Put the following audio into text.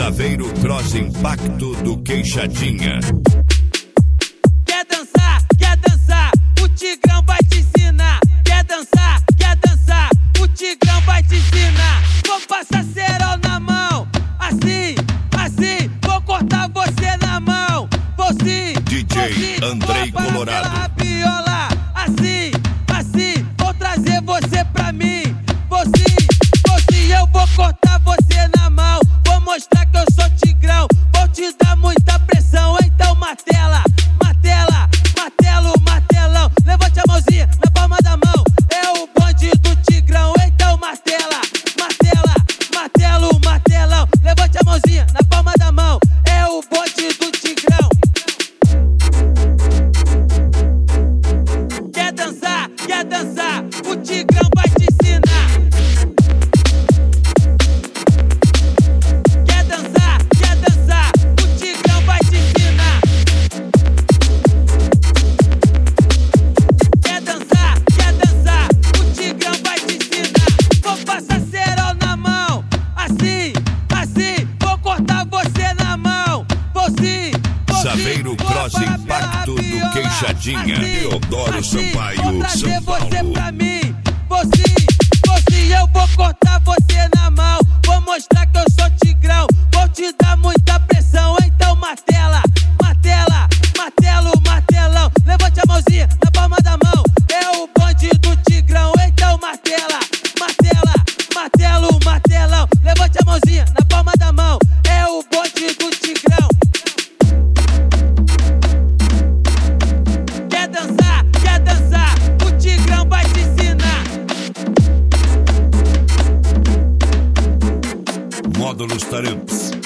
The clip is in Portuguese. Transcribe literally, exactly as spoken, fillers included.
Saveiro Cross Impacto do Queixadinha. Quer dançar, quer dançar, o Tigrão vai te ensinar. Quer dançar, quer dançar, o Tigrão vai te ensinar. Vou passar cerol na mão, assim, assim, vou cortar você na mão. Vou sim, D J vou sim, Andrei vou Colorado. pela rabiola, assim, assim, vou trazer você pra mim. Vou sim, vou sim, eu vou cortar você na mão. Vou mostrar que eu sou Tigrão, vou te dar muita pressão. Então martela, martela, martelo, martelão. Levante a mãozinha na palma da mão, é o bonde do Tigrão. Então martela, martela, martelo, martelão. Levante a mãozinha na palma da mão, é o bonde do Tigrão. Quer dançar, quer dançar, o Tigrão vai te ensinar. Quer dançar, quer dançar, o Tigrão vai te ensinar. Quer dançar, quer dançar, o Tigrão vai te ensinar. Vou passar cerol na mão, assim, assim, vou cortar você na mão. Vou sim, vou sim, Saveiro vou Cross parar Impacto pela do rabiola. Queixadinha. Assim, Teodoro assim, Sampaio, vou trazer São você Paulo. pra mim. Vou sim, vou sim, eu vou cortar você na mão. Vou mostrar que eu sou Tigrão, vou te dar muita pressão. Então martela, martela, martelo, martelão. Levante a mãozinha na palma da mão, é o bonde do Tigrão. Então martela, martela, martelo, martelão. Levante a mãozinha na palma da mão, é o bonde do Tigrão. Quer dançar, quer dançar, o Tigrão vai te ensinar. Módulos Taramps.